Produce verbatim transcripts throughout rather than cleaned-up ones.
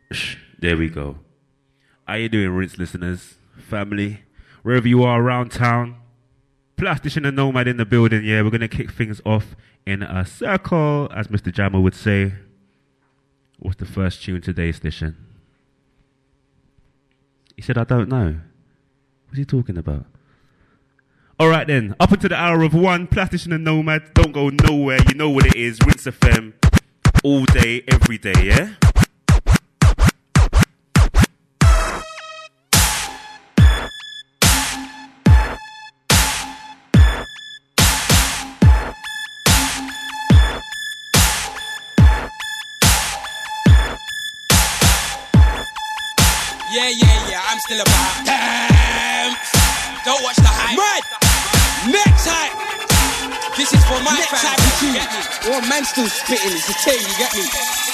There we go. How you doing, Rinse listeners, family, wherever you are around town? Plastician and Nomad in the building. Yeah, we're gonna kick things off in a circle, as Mister Jammer would say. What's the first tune today, Station? He said, I don't know. What's he talking about? All right then, up until the hour of one, Plastician and Nomad. Don't go nowhere. You know what it is. Rinse F M, all day, every day. Yeah. Yeah, yeah, yeah, I'm still about damn. Don't watch the hype. Mad. Next hype. This is for my next hype. You get me? One man still spitting. It's a team. You get me?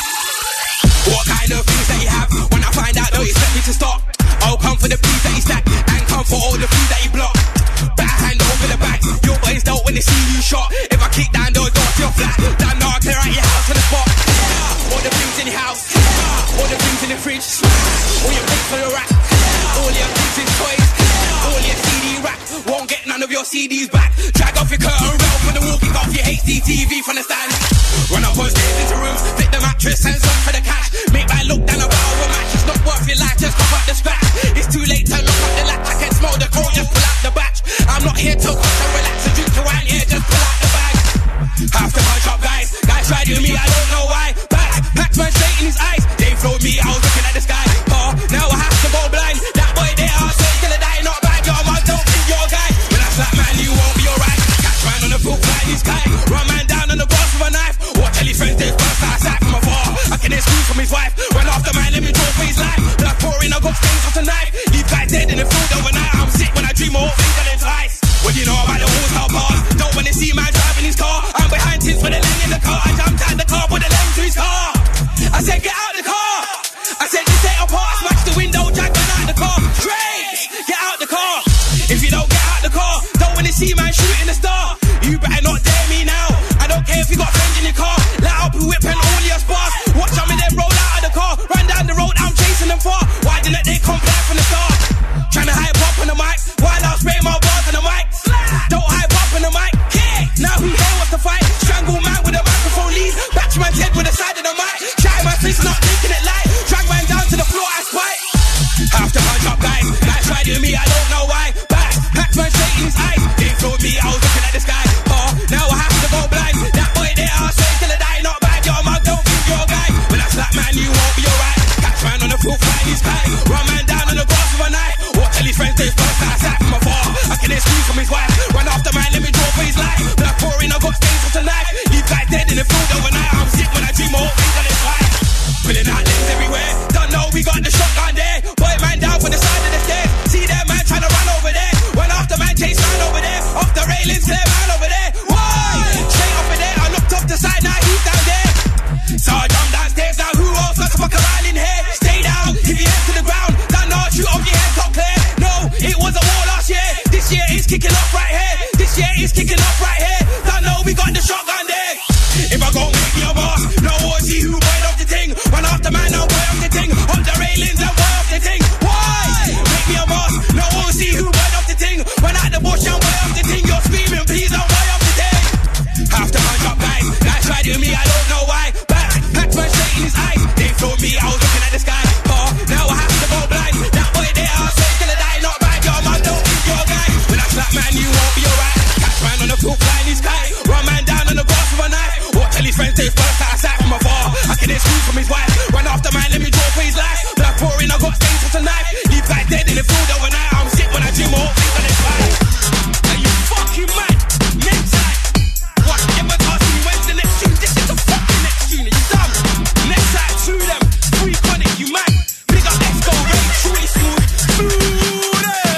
What kind of things that you have? When I find out, don't expect me to stop. I'll come for the beef that you stack and come for all the food that you block. Better hand over the bag. Your boys don't when they see you shot. If I kick down those doors, you're flat. Damn, now I clear out your house on the spot. All the things in your house, all the things in the fridge, all your books for the rack, all your kids in toys, all your C D racks. Won't get none of your C Ds back. Drag off your curtain rail for the wall, kick off your H D T V from the stand. Run up on stairs into rooms, flip the mattress and search for the cash. Make my look down a barrel of a match. It's not worth your life, just cover up the scratch. It's too late to lock up the latch. I can smell the cold, just pull out the batch. I'm not here to cut and relax and drink to wine here, just pull out the bag. Have to punch up guys, guys tried with me, I don't know why. Back, packed man straight in his eyes. They flowed me, I was looking at the sky. Oh, now I have to go blind. That boy there, I'll say till I die, not bad. Yo, man, don't think you're a guy. When I slap man, you won't be alright. Catch man on the foot, flying his kite. Run man down on the grass with a knife. Or tell his friends there's burst outside from afar. I can excuse from his wife. Run after man, let me draw for his life. Blood pouring, I got stains off the knife. Leave guys dead in the field overnight. I'm sick when I dream of all things and then twice. What do you know about the all-star bars? Don't wanna see man driving his car. I'm behind tins with a lens in the car. I jumped out the car, put the lens to his car. I said get out the car. I said this ain't a part. Smash the window, drag man out the car. Straight, get out the car. If you don't get out the car, don't wanna see man shooting the star. You better not dare me now. I don't care if you got friends in your car. Let out the whip and all your sparks. Watch them and then roll out of the car. Run down the road, I'm chasing them far. Why didn't they come back from the start? Trying to hype up on the mic while I'll spray my bars on the mic. Don't hype up on the mic. Now who here wants to fight? Strangle man with a microphone lead. Batch man's head with the side of the mic. Shy my face, not taking it light. Drag man down to the floor, I spite. Have to punch up guys. Guys tried with me, I don't know why. Back, packed man straight in his eyes. They flowed me, I was looking at the sky. Oh, now I have to go blind. That boy there, I'll say till I die. Not bad, yo, man, don't think you're a guy. When I slap man, you won't be alright. Catch man on the floor, flying his kite. Run man down on the grass with a knife. Or tell his friends there's burst outside from afar. I can excuse from his wife. Run after man, let me draw for his life. Blood pouring, I got stains off the knife. Leave guys dead in the field overnight. I'm sick when I dream of all things and it's right. Pulling out limbs everywhere. Don't know we got the shotgun there. Boy man down for the side of the stairs. See that man trying to run over there. Run after man, chase man over there. Off the railings, clear man over there. Why? Straight off of there. I looked up the side, now he's down there. So I jump downstairs, now who else got to fuck around in here? Stay down, keep your head to the ground. Don't know, shoot off your head, top clear. No, it was a war last year. This year it's kicking off right here. This year it's kicking off right here. Don't know, we got the shotgun there. If I go make me a boss, no one see who boy off the thing. Run after man, now boy off the thing. On the railings, and boy off the thing. Why? Make me a boss, no one see who boy off the thing. Run out the bush, and boy off the thing. You're screaming, please don't boy off the thing. Have to punch up guys, guys tried with me, I don't know why. Back, packed man straight in his eyes. They flowed me, I was looking at the sky. Oh, now I have to go blind. That boy there, I'll say till I die. Not bad, yo, man, don't think you're a guy. When I slap man, you won't be alright. Catch man on the floor, flying his kite. Run man down on the grass with a knife. Or tell his friends there's burst outside from afar. I can excuse from his wife. Run after man, let me draw for his life. Blood pouring, I got stains with a knife. Leave guys dead in the field overnight. I'm sick when I dream of all things and it's right. Are you fucking mad? Next time. What? Ever ask me when's the next tune? This is the fucking next tune. Are you dumb? Next time, to them. Free chronic, you mad? Big up X-Go, Ray, truly smooth. Smooth them.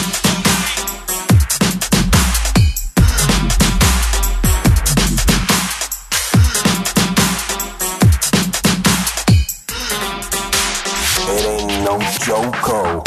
It ain't no joke.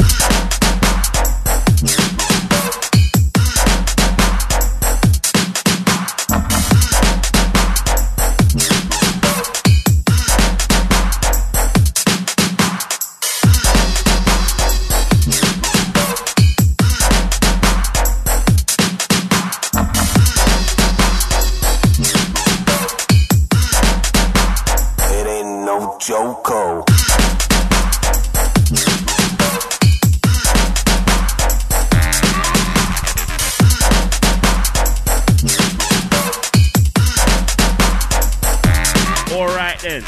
no Joko. All right then.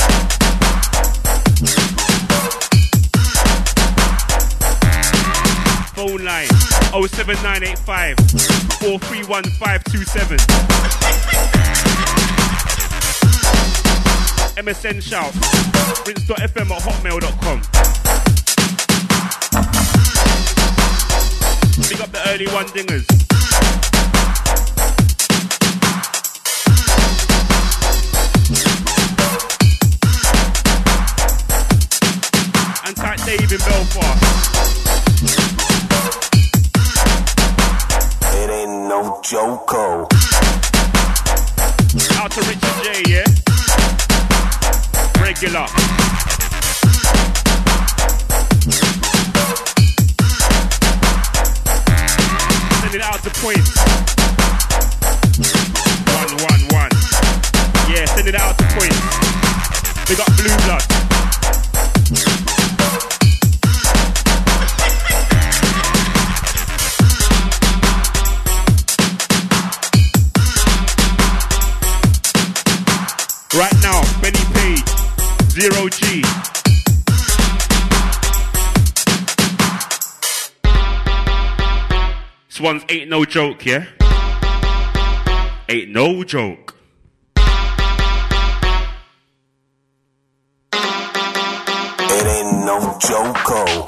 Phone line oh seven nine eight five, four three one, five two seven. M S N shout rinse dot f m at hotmail dot com. Pick up the early one dingers. And tight Dave in Belfast. It ain't no Joko. Out to Richard J, yeah? Regular. Send it out to Points. One, one, one. Yeah, send it out to Points. We got Blue Blood. Right now, Benny Page, Zero G. This one's ain't no joke, yeah? Ain't no joke. It ain't no Joko.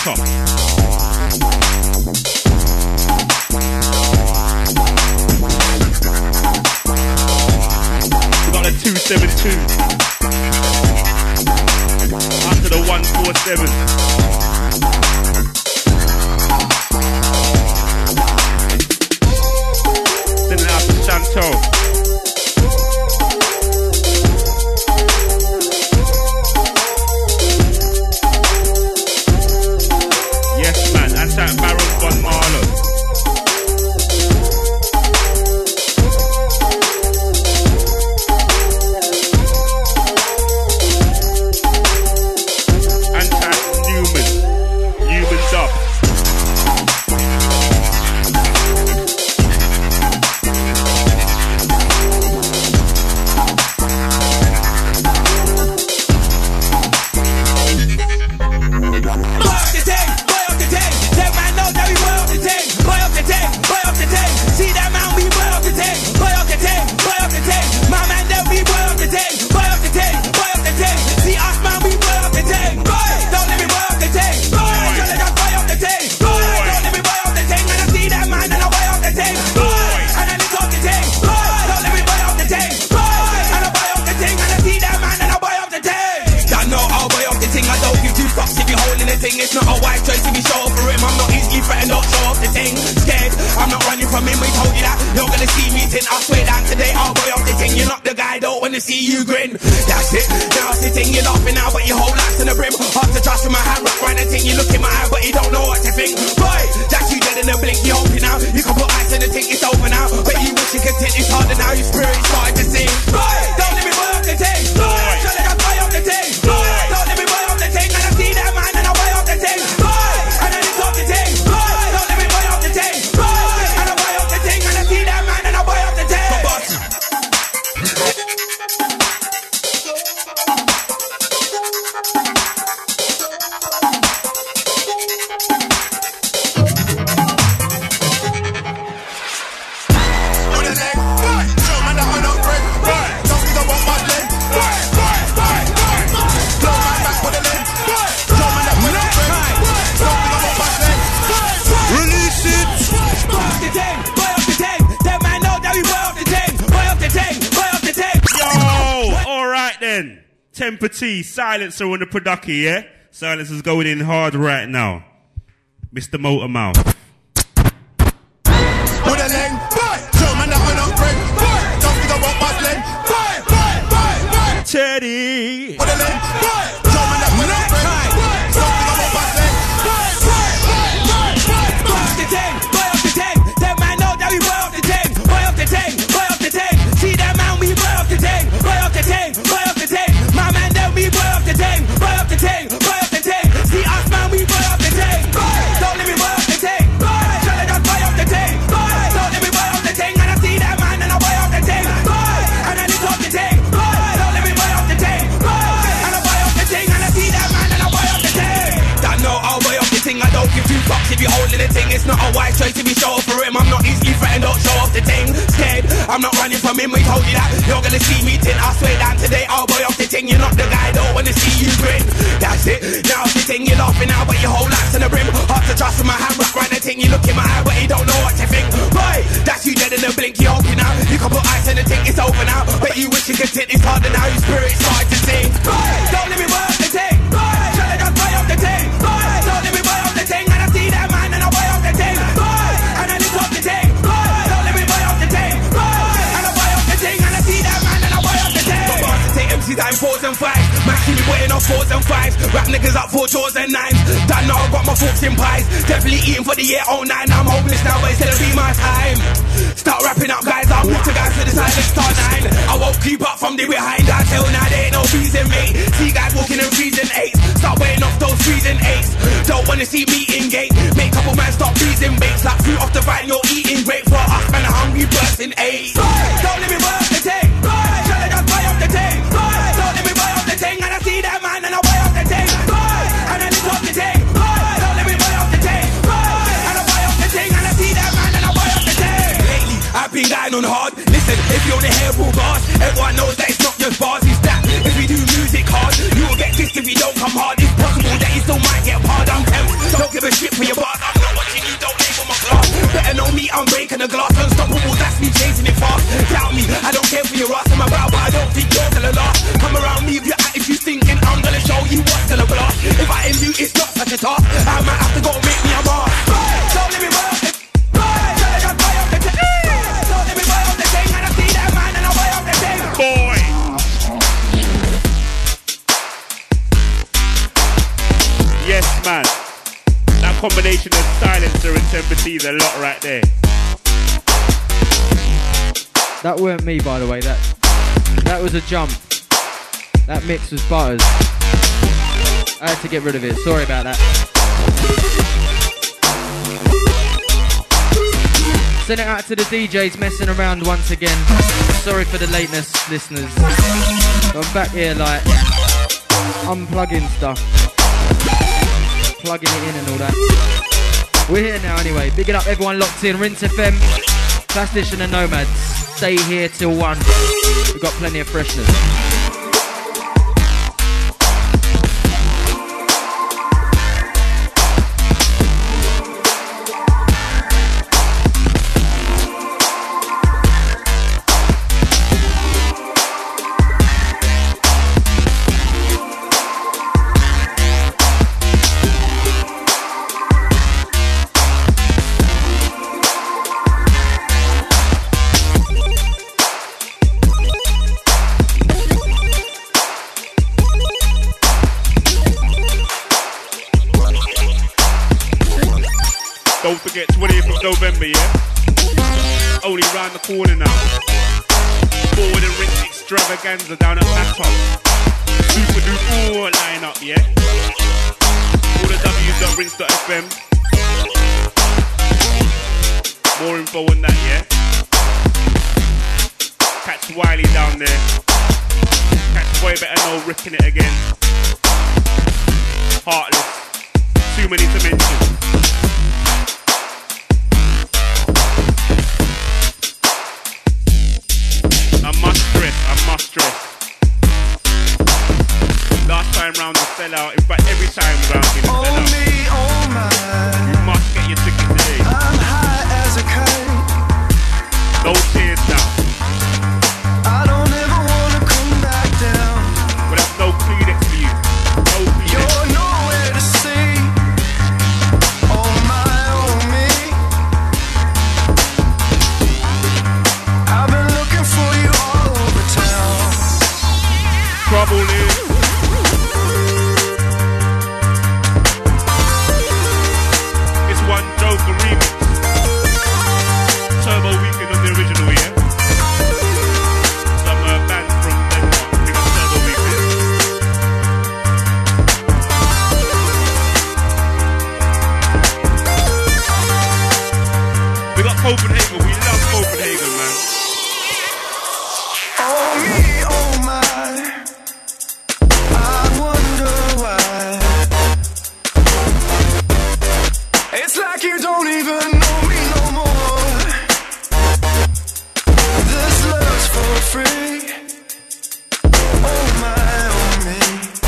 top. We got the two seventy-two. After the one forty-seven. Sending it out to Chantal. Yes, man, that's that Baron von Marlow. It's not a wise choice to be show for him. I'm not easily threatened, don't show off the thing. Scared, I'm not running from him. We told you that you're gonna see me tin. I swear that today I'll boy off the thing. You're not the guy, don't wanna see you grin. That's it, now it's the thing. You're laughing now, but your whole life's in the brim. Hard to trust with my hand wrapped around the thing. You look in my eye, but you don't know what to think. Boy, that's you dead in the blink. You're hoping now. You can put ice in the thing, it's over now. But you wish you could think it's harder now. Your spirit's starting to sing. Boy, don't let me boy off the thing. Boy, shall I just boy off the thing. Boy, don't let me boy off the thing. And I see that man and I boy off the thing. Temper T, silencer on the production, yeah? Silencer's going in hard right now. Mister Motormouth. With a leng, boy, show man that I don't break, boy, don't think I want my leng, boy, boy, boy, boy, Teddy. with a leng, boy, show man that I don't break, boy, don't think I want my leng, boy, boy, boy, boy, boy, boy off the tank, boy off the tank, that man know that we boy off the tank, boy off the tank, boy off the tank, see that man we boy off the tank, boy off the tank, boy off the tank, my man that we boy off the tank, boy off the tank, boy off the tank, see us man we boy off the tank, boy, don't let me boy off the tank, boy, shall I just boy off the tank, boy, don't let me boy off the tank, and I see that man and I boy off the tank, boy, and I lift off the tank, boy, don't let me boy off the tank, boy, and I boy off the tank, and I see that man and I boy off the tank. That know I'll boy off the thing, I don't give two fucks if you're holding the thing. It's not a wise choice to be show for him. I'm not easily threatened, don't show off the thing. Scared, I'm not running from him. We told you that you're gonna see me tin. I swear down today I'll boy off the thing. You're not the guy, don't wanna see you grin. That's it, now it's the thing. You're laughing now, but your whole life's in the brim. Hard to trust with my hand wrapped around the thing. You look in my eye, but you don't know what to think. Boy, that's you dead in the blink. You're hoping now. You can put ice in the thing, it's over now. But you wish you could sit, it's harder now. Your spirit's starting to sing. Boy, don't let me boy off the thing. Boy, shall I just boy off the thing. Boy, don't let me boy off the thing. And I see that man and I boy off the thing. Boy, and I lift off the thing. Boy, don't let me boy off the thing. Boy, and I boy off the thing. And I see that man and I boy off the thing. But bars to take M Cs out in fours and fives. Max keep me waiting on fours and fives. Rap niggas up for chores and nines. Done now, got my forks in pies. Definitely eating for the year oh nine. I'm hopeless now, but it's gonna be my time. Start wrapping up, guys. I'll move to guys to the side, let's start nine. I won't keep up from the behind. I tell now there ain't no reason, mate. See guys walking in freezing eights. Start weighing off those freezing eights. Don't wanna see me in gate. Make couple man stop freezing baits. Like fruit off the vine, you're eating great. For us, man, a hungry person eight. Don't let me buy off the tank. Shall I just buy off the tank? Don't let me buy off the tank. And I see that man and I buy off the tank. And I lift off the tank. Don't let me buy off the tank. And I buy off the tank. And I see that man and I buy off the tank. Lately, I've been going on hard. Listen, if you're the hair full bars, everyone knows that it's not just bars, it's that. If we do music hard, you will get dissed if you don't come hard. It's possible that you still might get hard. I'm tempted. Don't give a shit for your bars. I'm not watching you, don't label my class. Better know me, I'm breaking the glass. Unstoppable, that's me chasing it fast. Doubt me, I don't care for your ass. I'm about, but I don't think you're gonna last. Come around me if your attitude's thinking I'm gonna show you what's gonna blast. If I am you, it's not such a task. I might have to go make me a bar. Don't let me buy up the Don't buy up the Don't let me buy up the thing. And I see that man and I buy up the thing. Boy. Yes, man. That combination of silencer and sympathy is a lot right there. That weren't me, by the way. That that was a jump. That mix was Butters. I had to get rid of it. Sorry about that. Send it out to the D Js messing around once again. Sorry for the lateness, listeners. I'm back here like unplugging stuff, plugging it in and all that. We're here now anyway. Big it up everyone locked in. Rinse F M, Plastician and Nomads. Stay here till one. We've got plenty of freshness. Don't forget twentieth of November, yeah? Only round the corner now. Forward and Rinse extravaganza down at Macco. Super duper line up, yeah? All the w dot rinse dot f m. More info on that, yeah? Catch Wiley down there. Catch Boy Better Know ripping it again. Heartless. Too many to mention. I must stress, I must stress. Last time round the sellout, in fact every time round in the Oh sellout. me, oh my, You must get your ticket today. I'm high as a kite. No tears now. I don't ever wanna come back down. But there's no Kleenex for you. No Kleenex. You're nowhere to see. Oh my, oh me, I've been looking for you all over town. Trouble is it's one Joker remix. Turbo Weekend on the original, yeah? Some uh, band from Denmark, big up Turbo Weekend. We got Copenhagen, we love Copenhagen, man. Oh me, oh my, I wonder why. It's like you don't even know me no more. This love's for free. Oh my, oh me,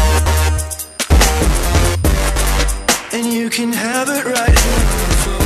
and you can have it right here on the floor.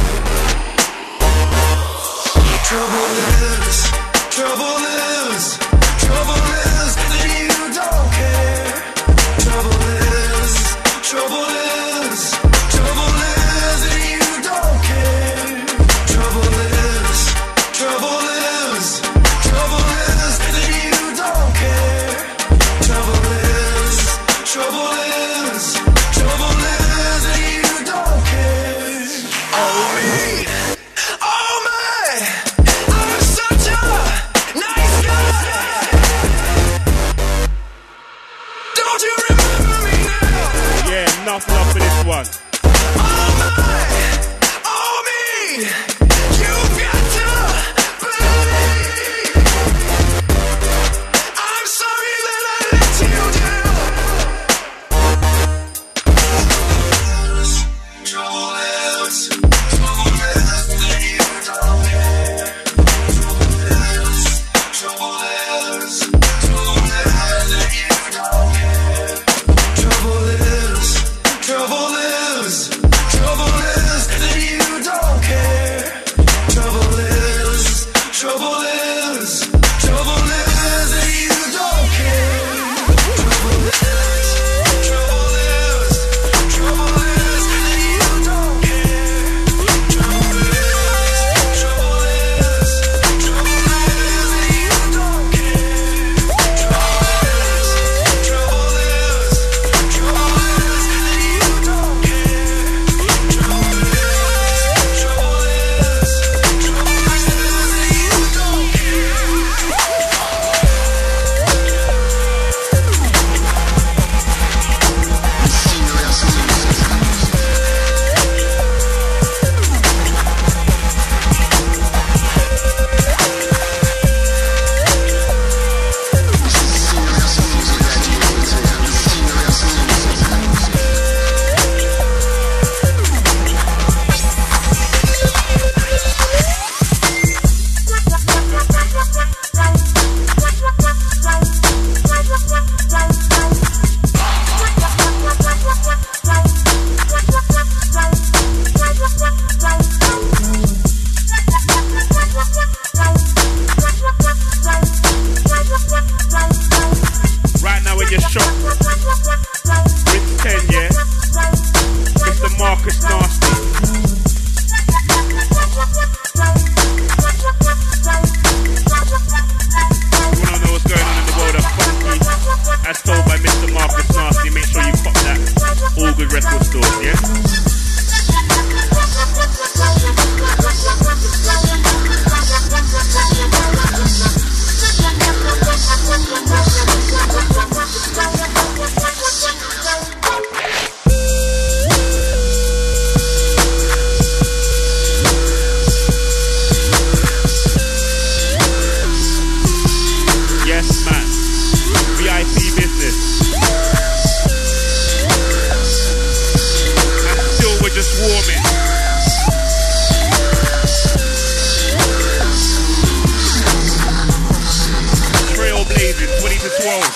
Trouble is, trouble is, trouble is that you don't care. Trouble is, trouble is, trouble is that you don't care. Trouble is, trouble is, trouble is that you don't care. Trouble is, trouble is, trouble is that you don't care. Oh me, oh my, I'm such a nice guy. Don't you remember me now? Yeah, enough love for this one. Oh my, oh me, you've got to believe. I'm sorry that I let you down. Trouble is, trouble is that you don't care. Trouble is, trouble is, trouble is that you don't care. Trouble is, trouble is, trouble nasty. You wanna know what's going on in the world of funky? As told by Mister Marcus Nasty, make sure you pop that. All good record stores, yeah? Yes, man. V I P business. And still we're just warming. Trailblazing, twenty to twelve.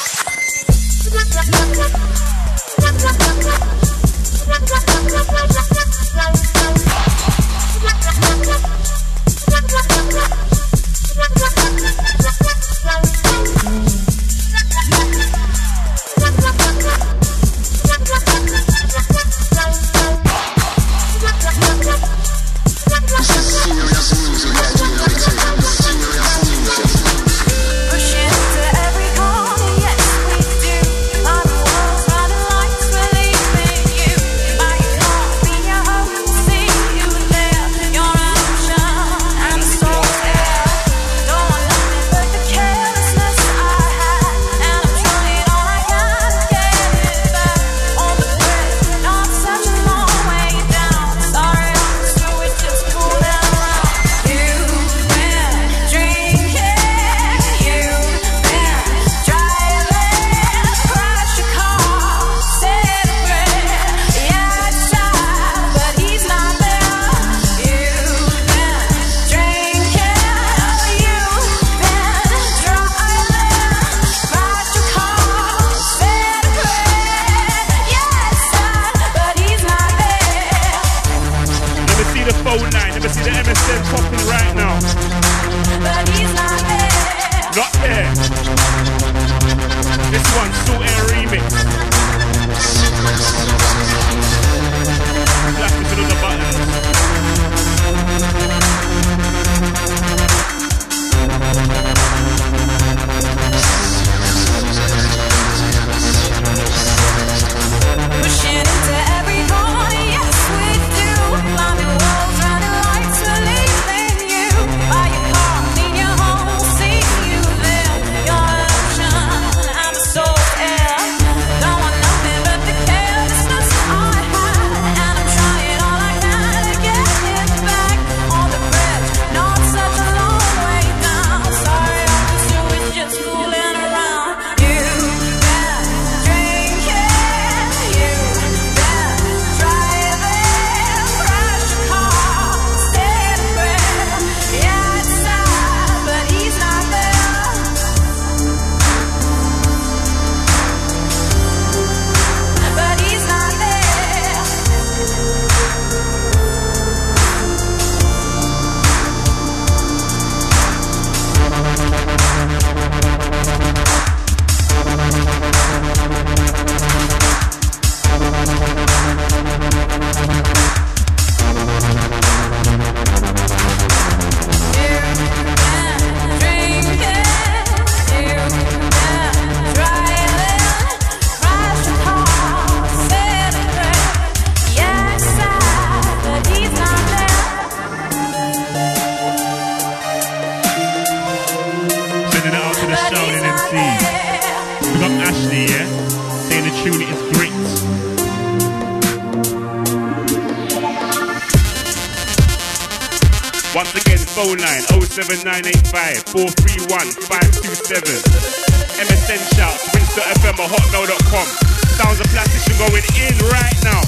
Once again, phone line oh seven nine eight five, four three one, five two seven. M S N shouts, Winster F M or hotmail dot com. Sounds of Plastic going in right now.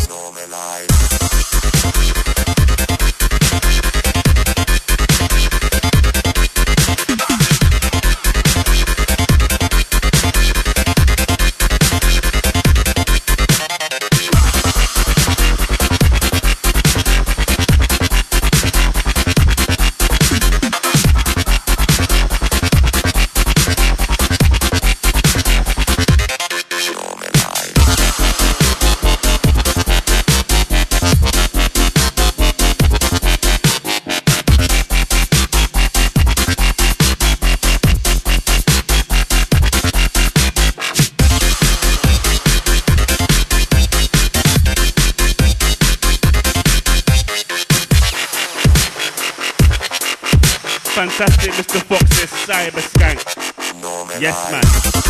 fantastic Mister Fox says Cyber Skank. Yes, man.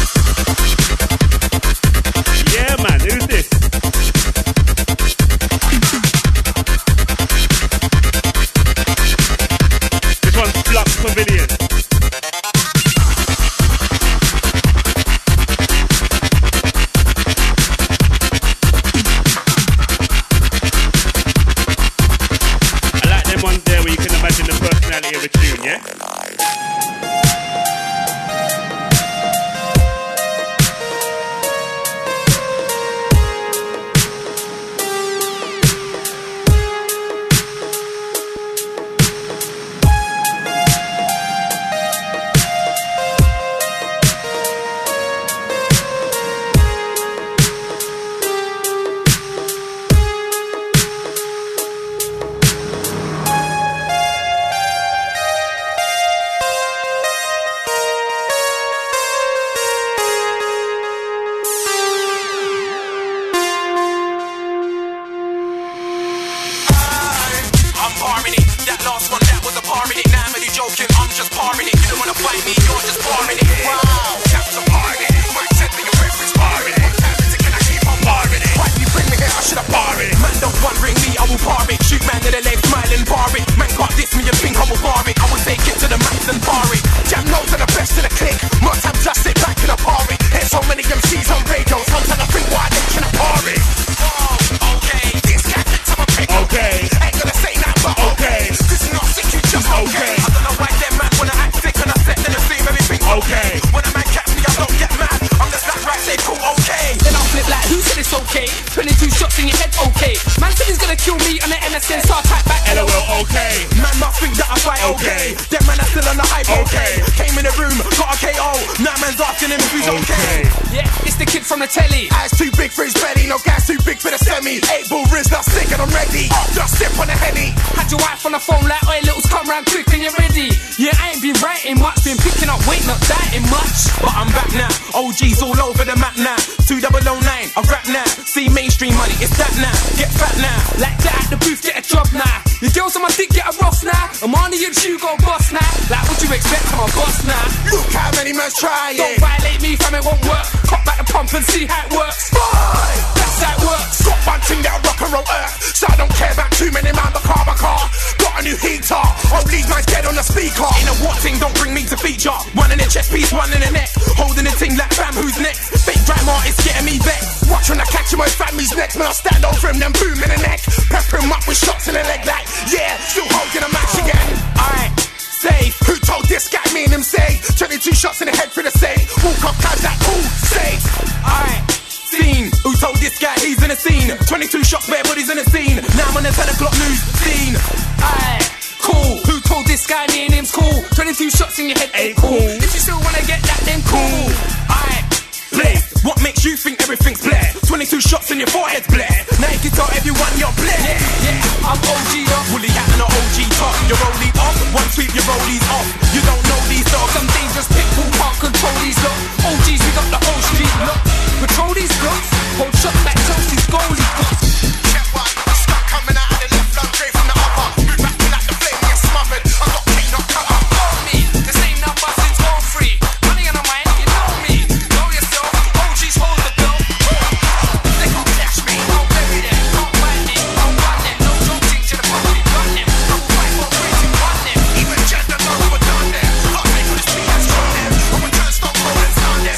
Yeah, man. Who's this? This one's Flux Pavilion. I like them ones there where you can imagine the personality of the tune, yeah? Try Don't it. Violate me, fam, it won't work. Cut back the pump and see how it works. Boy, that's how it works. Got one thing that'll rock and roll earth. So I don't care about too many man, but car by car. Got a new heater. All these nice dead on the speaker. In a what thing, don't bring me to feature. One in the chest piece, one in the neck. Holding the thing like fam, who's next? Fake drama artist getting me vexed. Watch when I catch him, my family's next. Man, I stand over him, then boom in the neck. Pepper him up with shots in the leg like, yeah, still holding a match again. Alright. Safe. Who told this guy me and him say twenty-two shots in the head for the sake. Walk up cause that cool safe. Alright, scene. Who told this guy he's in the scene? twenty-two shots, bare bodies in the scene. Now I'm on the ten o'clock news scene. Alright, cool. Who told this guy me and him's cool? twenty-two shots in your head ain't cool. If you still wanna get that, then cool. Alright, play. What makes you think everything's blair? twenty-two shots in your forehead's blair. Now you can tell everyone you're blair. Yeah, yeah, I'm O G'd up. Woolly hat and an O G top. You're rolling off. One sweep, your rollies off. You don't know these dogs. Some dangerous pitbull can't control these lot. O Gs, we got the whole street lock. Control these blocks. Hold shots like Chelsea's goalie got. Check one. Stuck coming out of the left, I'm straight from the upper. Move back to like the flame, get smothered. I got pain, not cut up. Call me. The same number since all free. Money on the mind, you know me. Know yourself. O Gs hold the bill. They can't flash me. I'll bury them. Can't find me. I'll run them. No joking to the public. Run them. I will fight for crazy. Run them. Even gender knows we're done them. I'll make this beat and strong them. I'm a turn stop cold and stun them.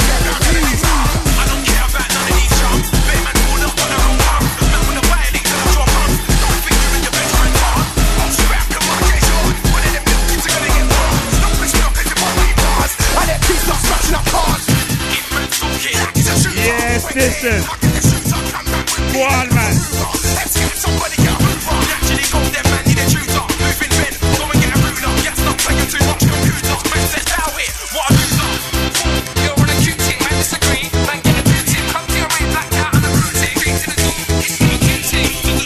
I don't care about none of these chumps. Better man pull up on the wrong pump. Man with the violate till I drop pumps. Don't think you and your best friend are. I'll scrap the market short. One of them little kids are gonna get wrong. Don't push me up into my big bars. I let these not scratching up cars. If man's talking, it's a shooter. Yes, listen. Go on, man. Let's get somebody get a hoover. Naturally go there, man, need a tutor. Moving men, go and get a ruler. Yes, not playing too much computer. Man says, bow it, what a loser. You're on a cute team, man, disagree. Man, get a new team. Come to your main black out on the routine. Straight to the team. It's me, cute team.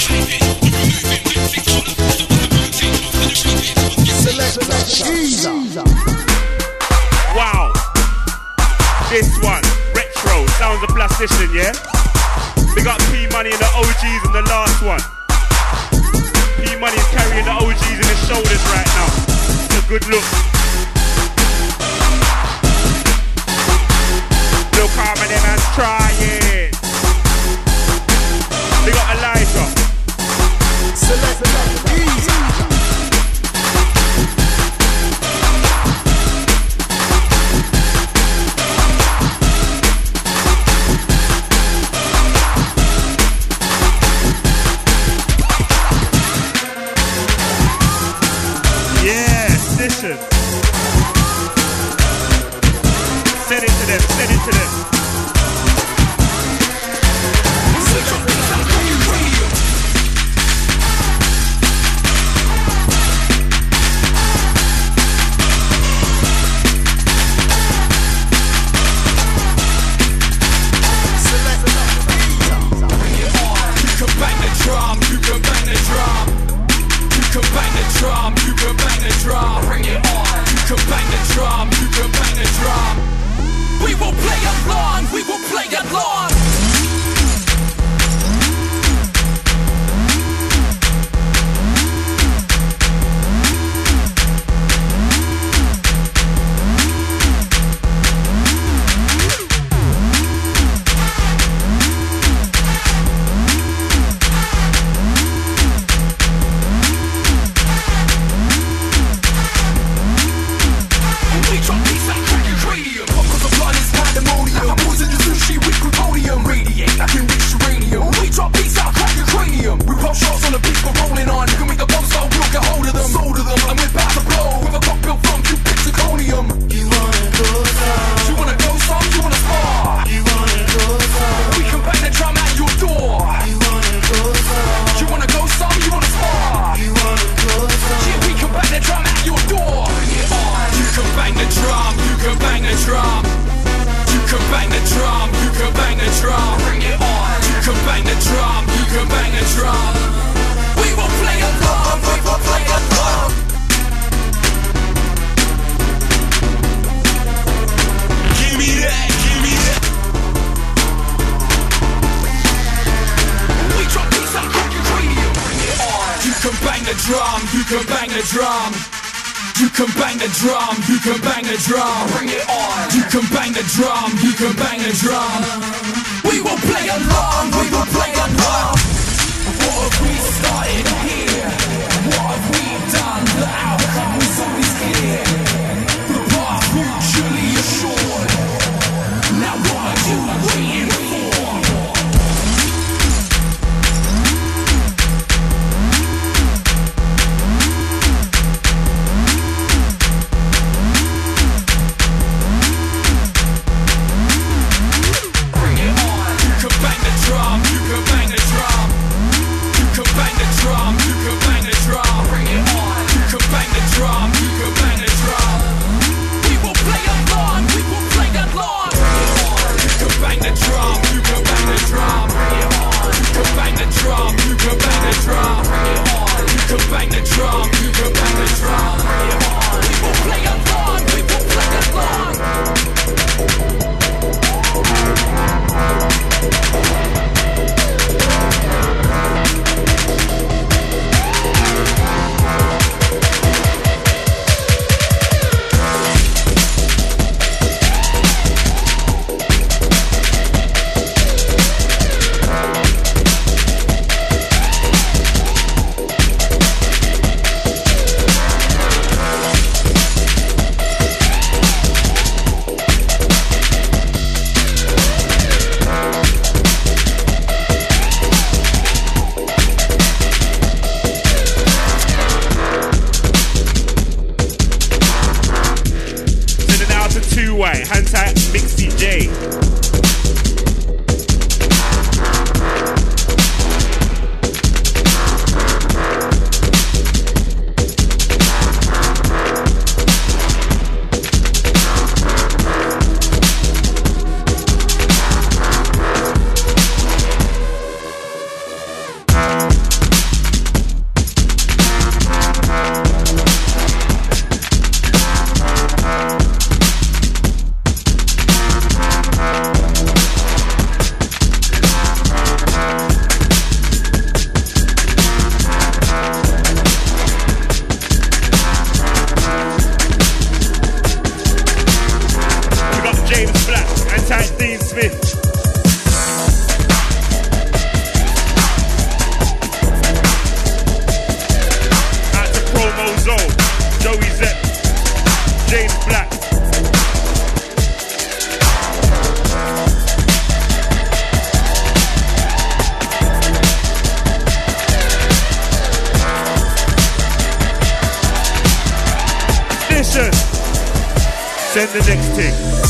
Wow. This one, retro, sounds a plastician, yeah? We got P Money and the O Gs in the last one. P Money is carrying the O Gs in his shoulders right now. So good look. Look how many man's trying. They got Elijah. Select easy. Listen. Send it to them, send it to them. Bozo, Joey Zepp, James Black. Listen, send the next thing.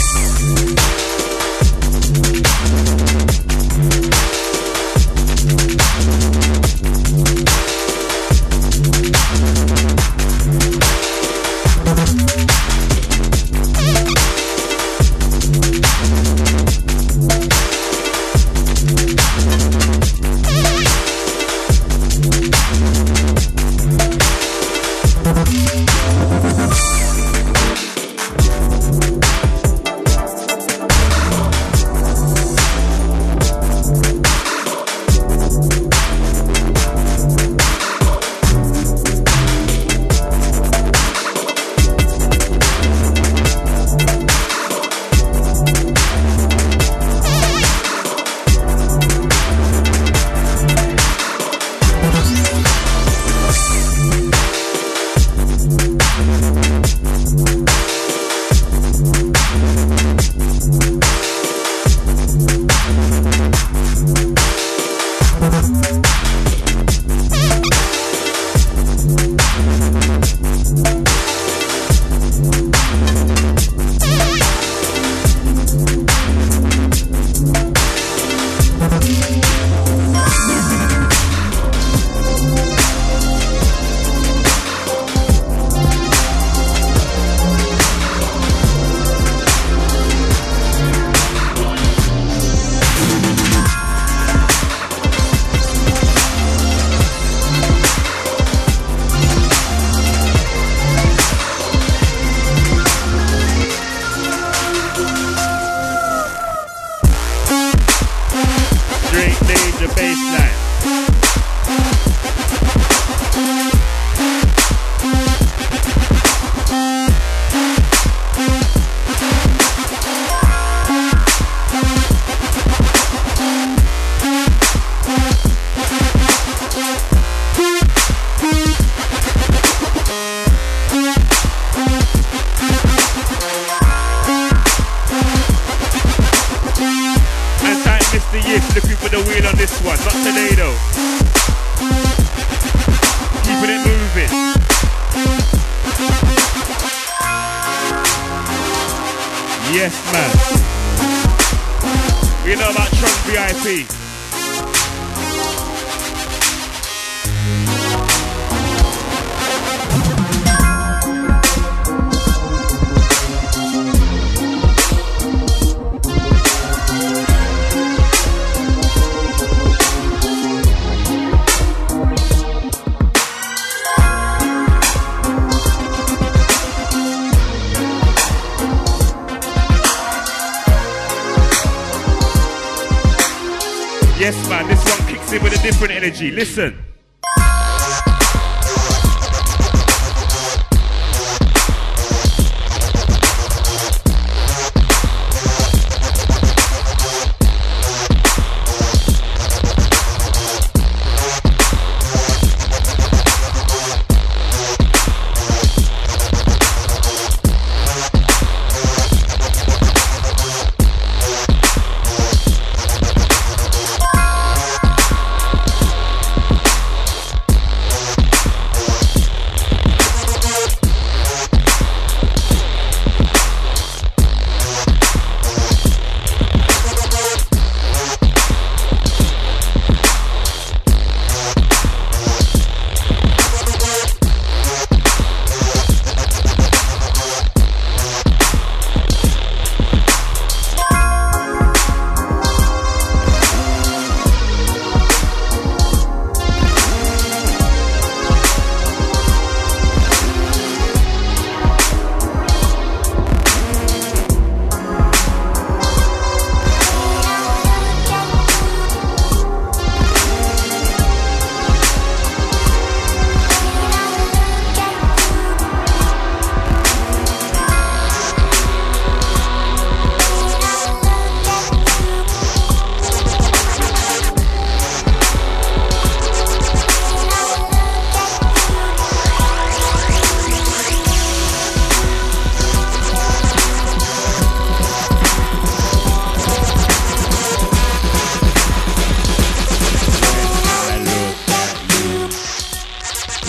Listen.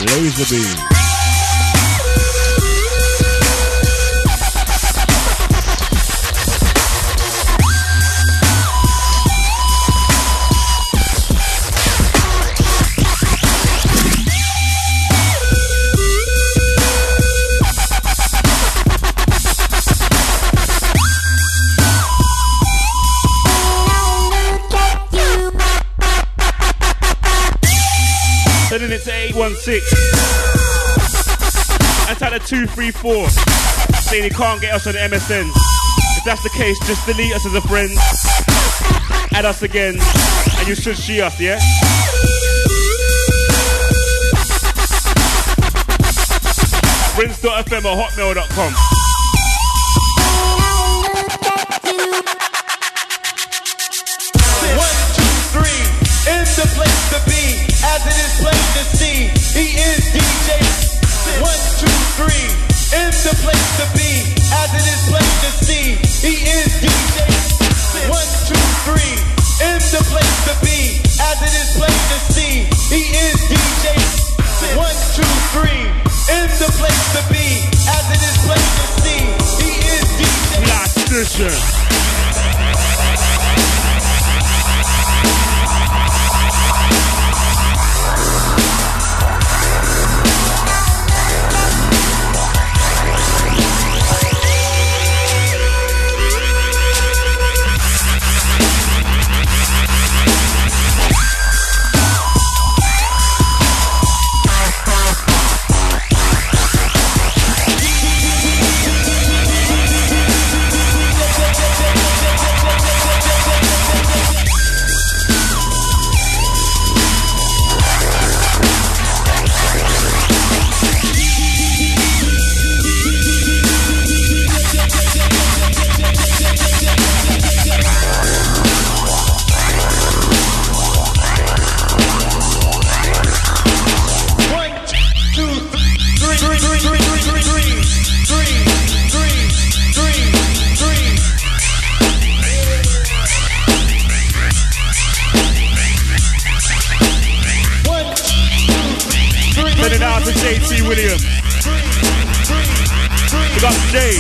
Laser beam. Sending it to eight one six. And type the two three four. Saying you can't get us on the M S N. If that's the case, just delete us as a friend. Add us again. And you should see us, yeah? Rinse dot f m at hotmail dot com. One, two, three, in the place to be, as it is plain to see, he is D J. One, two, three, in the place to be, as it is plain to see, he is D J. One, two, three, in the place to be, as it is plain to see, he is D J. One, two, three, in the place to be, as it is plain to see, he is D J. Plastician. Send it out to J T Williams. We got Jay.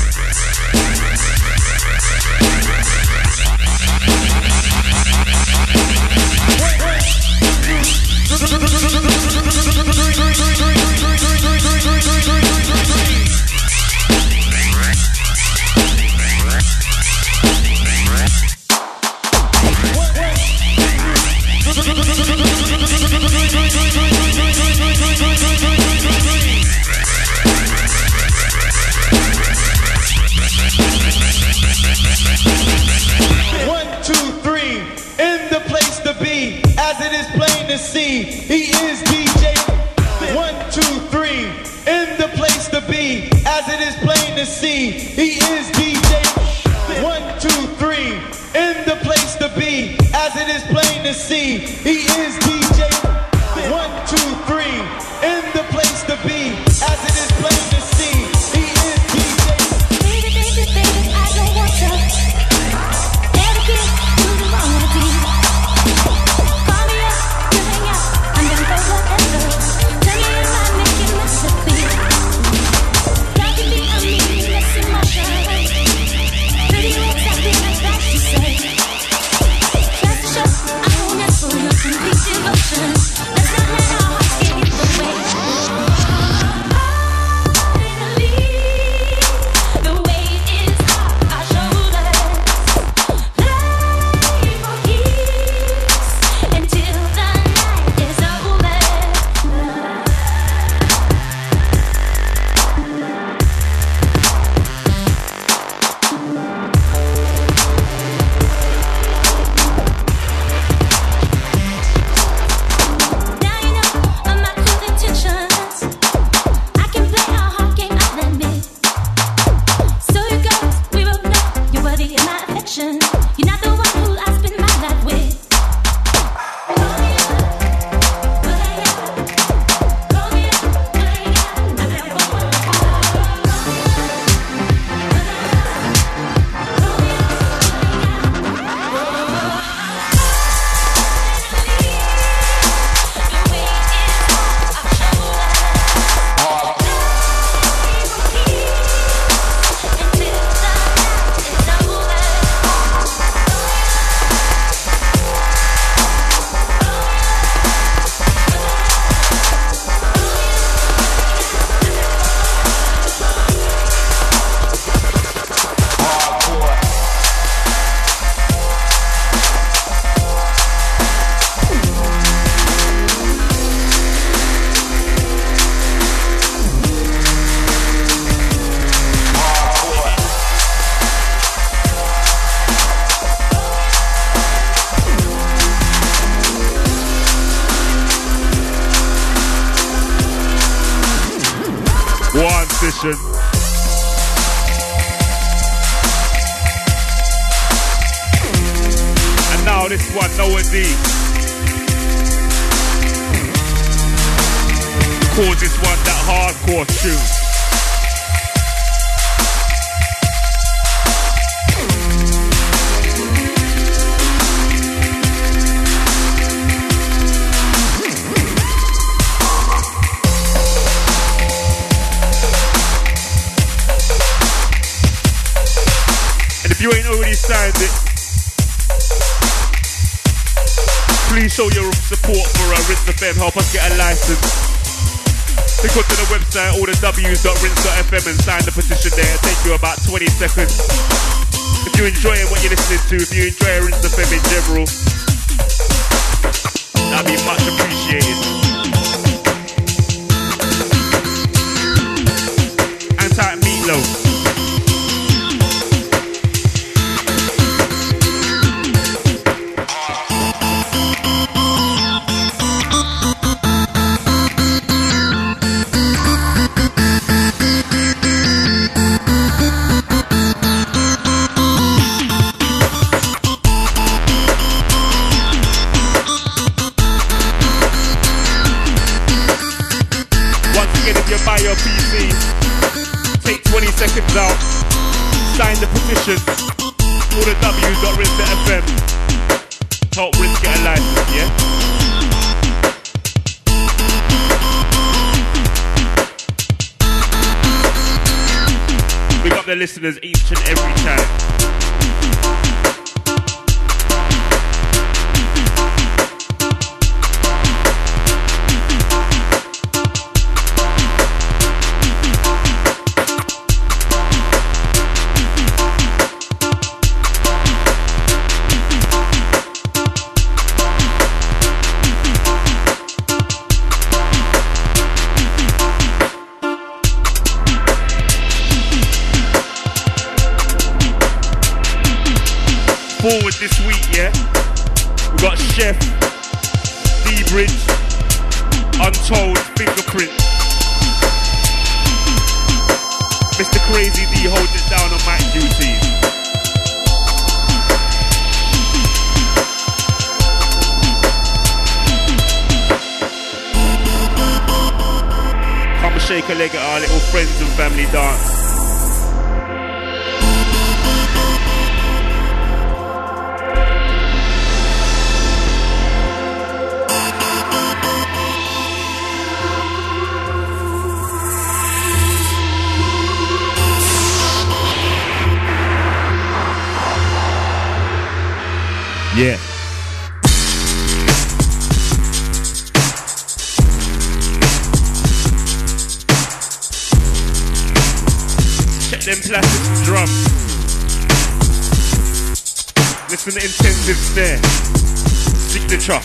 One, two, three, in the place to be, as it is plain to see, he is D J. One, two, three, in the place to be, as it is plain to see, he is D J. One, two, three, in the place to be, as it is plain to see, he is D J. One, two, three, in the place to be, as it is plain to see, he is D J. Baby, baby, baby, I don't want to ever get to the wrong thing. Call me up to hang out, I'm down for whatever. Tell me if I'm making recipe. Got to be a meaningless emotion. Pretty looks, I feel like that she said. Just to show I won't ever look. One session. And now this one, Noah D. Calls this one that hardcore tune. If you ain't already signed it, please show your support for uh, Rinse F M. Help us get a license. Click onto the website, all the w's dot rinse dot f m, and sign the petition there. It'll take you about twenty seconds. If you're enjoying what you're listening to, if you enjoy Rinse F M in general, that'd be much appreciated. Anti Meatloaf. Buy your P C, take twenty seconds out, sign the petition, all the w's dot rinse dot f m, help Rinse get a license, yeah? We got the listeners each and every time. Forward this week, yeah? We got Chef, D-Bridge, Untold, Fingerprint. Mister Crazy D holding it down on mic duty. Come and shake a leg at our little friends and family dance. Yeah. Check them plastic drums. Listen to intensive snare. Signature.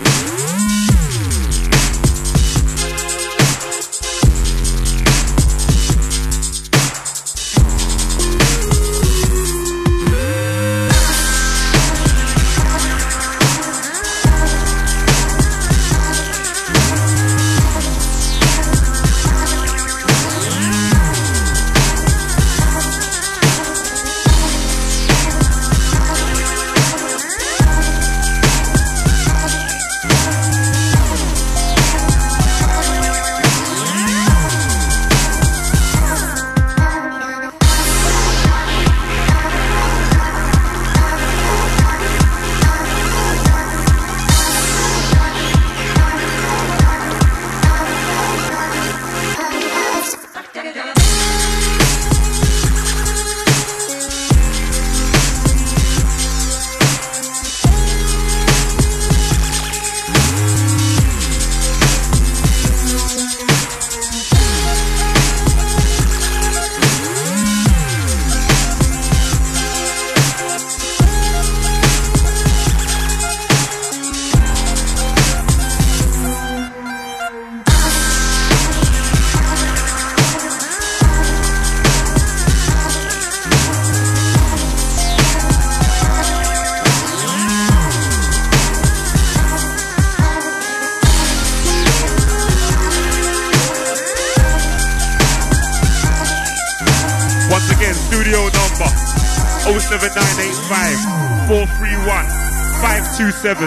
again, studio number oh seven nine eight five, four three one, five two seven.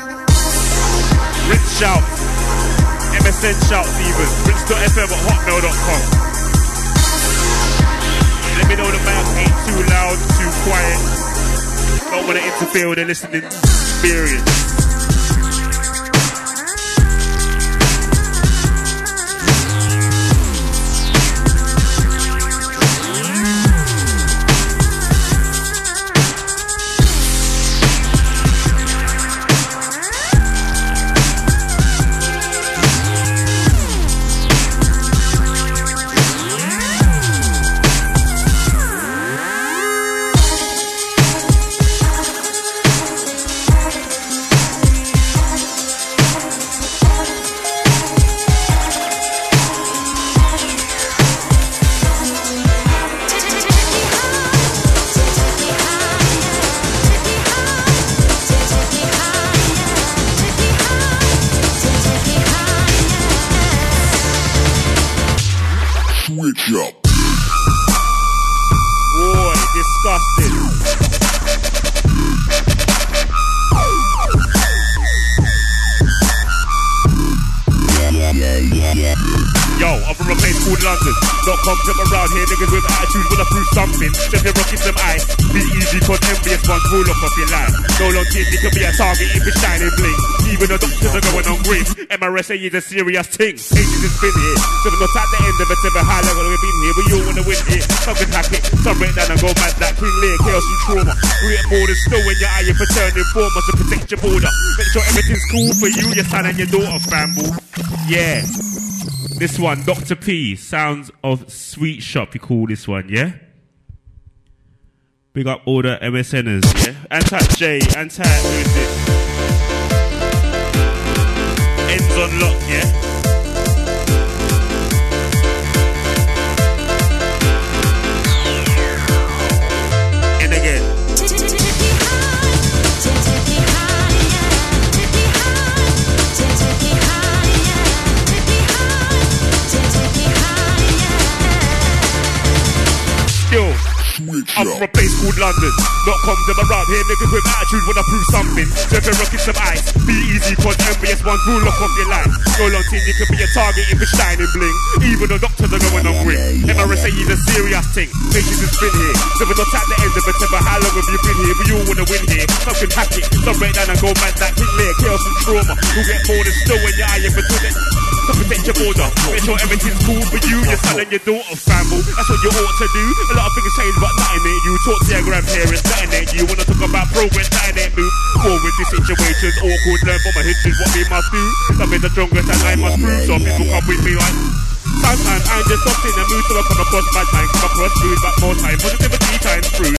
Rinse shout, M S N shouts even, rinse dot F M at hotmail dot com. Let me know the mic ain't too loud, too quiet. Don't want to interfere with the listening experience. Switch up. Boy, disgusting. Yo, I'm from a place called London. Not come to around here, niggas with attitude wanna prove something. Just be rocking some ice. Be easy, cause envious ones will look off your line. No long kid, you can be a target if it's shining bling. Even the doctors are going on green. M R S A is a serious thing. Ages has been here. So we're not at the end of it, ever how long we've been here. We all wanna win here. Some can hack it, some break down and go mad like King Lear, chaos and trauma. Real more than still when your eye for turning formers to protect your border. Make sure everything's cool for you, your son and your daughter, famble. Yeah. This one, Doctor P, Sounds of Sweet Shop, you call this one, yeah? Big up all the M S Ners, yeah? Anti-J, anti-who is this? Ends on lock, yeah? And again. Still, I'm from a place called London. Not come them around here, niggas with attitude wanna prove something. So if you're rocking some ice, be easy, cause envious ones will lock off your line. No long thing, you can be a target if it's shining bling. Even the doctors are going on green. M R S A is a serious thing. Patience has been here. So we're not at the end of it, ever how long have you been here? We all wanna win here. Some can hack it, some break down and go mad like King Lear, chaos and trauma. Who get more than still when your eye in between it. To protect your border, make sure everything's cool for you, your son and your daughter, famble. That's what you ought to do. A lot of things change, but nothing ain't you. Talk to your grandparents, nothing ain't you. Wanna talk about progress, nothing ain't move. Forward to situations, awkward, learn from my history what we must do. Love is the strongest and I must prove. So people come with me like sometimes I'm just up in the mood, so I come across bad time, come across rude, but more time positivity times through.